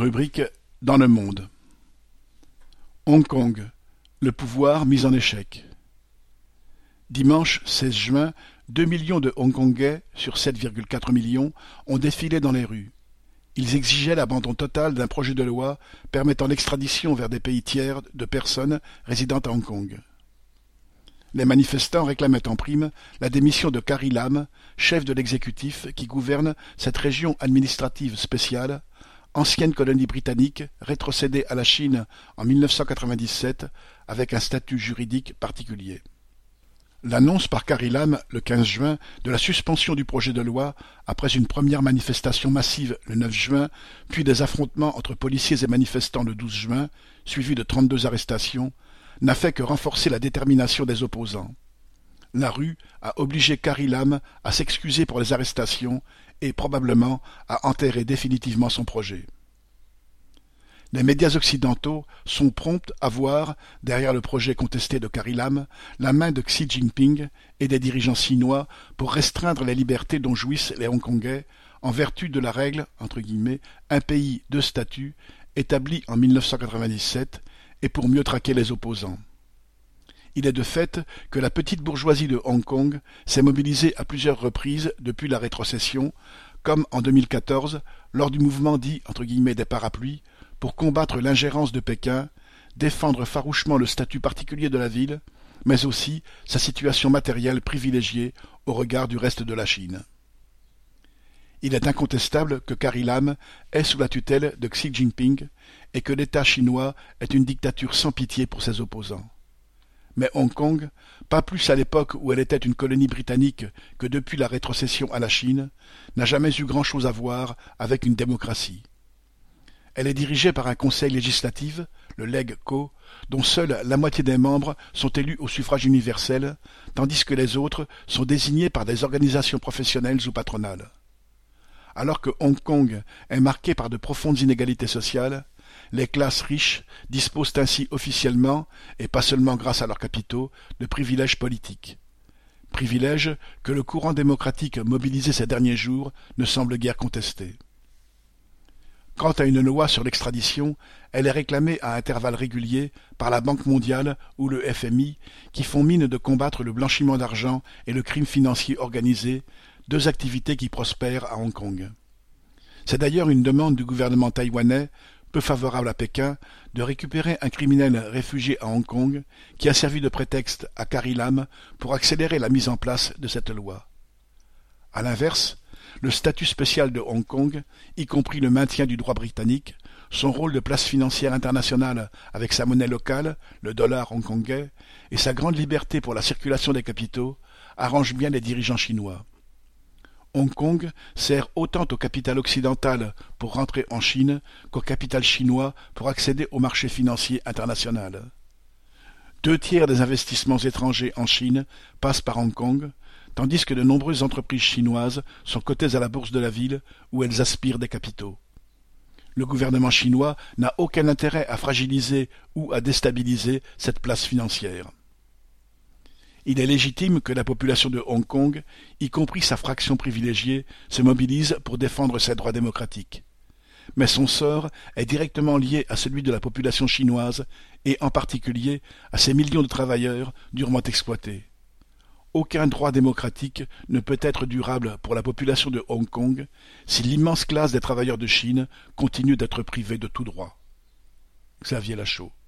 Rubrique dans le monde. Hong Kong, le pouvoir mis en échec. Dimanche 16 juin, 2 millions de Hongkongais, sur 7,4 millions, ont défilé dans les rues. Ils exigeaient l'abandon total d'un projet de loi permettant l'extradition vers des pays tiers de personnes résidant à Hong Kong. Les manifestants réclamaient en prime la démission de Carrie Lam, chef de l'exécutif qui gouverne cette région administrative spéciale, ancienne colonie britannique rétrocédée à la Chine en 1997 avec un statut juridique particulier. L'annonce par Carrie Lam, le 15 juin, de la suspension du projet de loi après une première manifestation massive le 9 juin, puis des affrontements entre policiers et manifestants le 12 juin, suivis de 32 arrestations, n'a fait que renforcer la détermination des opposants. La rue a obligé Carrie Lam à s'excuser pour les arrestations et probablement à enterrer définitivement son projet. Les médias occidentaux sont prompts à voir, derrière le projet contesté de Carrie Lam, la main de Xi Jinping et des dirigeants chinois pour restreindre les libertés dont jouissent les Hongkongais en vertu de la règle « un pays, deux statuts » établie en 1997 et pour mieux traquer les opposants. Il est de fait que la petite bourgeoisie de Hong Kong s'est mobilisée à plusieurs reprises depuis la rétrocession, comme en 2014, lors du mouvement dit « des parapluies », pour combattre l'ingérence de Pékin, défendre farouchement le statut particulier de la ville, mais aussi sa situation matérielle privilégiée au regard du reste de la Chine. Il est incontestable que Carrie Lam est sous la tutelle de Xi Jinping et que l'État chinois est une dictature sans pitié pour ses opposants. Mais Hong Kong, pas plus à l'époque où elle était une colonie britannique que depuis la rétrocession à la Chine, n'a jamais eu grand-chose à voir avec une démocratie. Elle est dirigée par un conseil législatif, le LegCo, dont seule la moitié des membres sont élus au suffrage universel, tandis que les autres sont désignés par des organisations professionnelles ou patronales. Alors que Hong Kong est marqué par de profondes inégalités sociales, les classes riches disposent ainsi officiellement, et pas seulement grâce à leurs capitaux, de privilèges politiques. Privilèges que le courant démocratique mobilisé ces derniers jours ne semble guère contester. Quant à une loi sur l'extradition, elle est réclamée à intervalles réguliers par la Banque mondiale ou le FMI, qui font mine de combattre le blanchiment d'argent et le crime financier organisé, deux activités qui prospèrent à Hong Kong. C'est d'ailleurs une demande du gouvernement taïwanais, peu favorable à Pékin, de récupérer un criminel réfugié à Hong Kong qui a servi de prétexte à Carrie Lam pour accélérer la mise en place de cette loi. À l'inverse, le statut spécial de Hong Kong, y compris le maintien du droit britannique, son rôle de place financière internationale avec sa monnaie locale, le dollar hongkongais, et sa grande liberté pour la circulation des capitaux, arrangent bien les dirigeants chinois. Hong Kong sert autant au capital occidental pour rentrer en Chine qu'au capital chinois pour accéder au marché financier international. 2/3 des investissements étrangers en Chine passent par Hong Kong, tandis que de nombreuses entreprises chinoises sont cotées à la bourse de la ville où elles aspirent des capitaux. Le gouvernement chinois n'a aucun intérêt à fragiliser ou à déstabiliser cette place financière. Il est légitime que la population de Hong Kong, y compris sa fraction privilégiée, se mobilise pour défendre ses droits démocratiques. Mais son sort est directement lié à celui de la population chinoise et en particulier à ces millions de travailleurs durement exploités. Aucun droit démocratique ne peut être durable pour la population de Hong Kong si l'immense classe des travailleurs de Chine continue d'être privée de tout droit. Xavier Lachaud.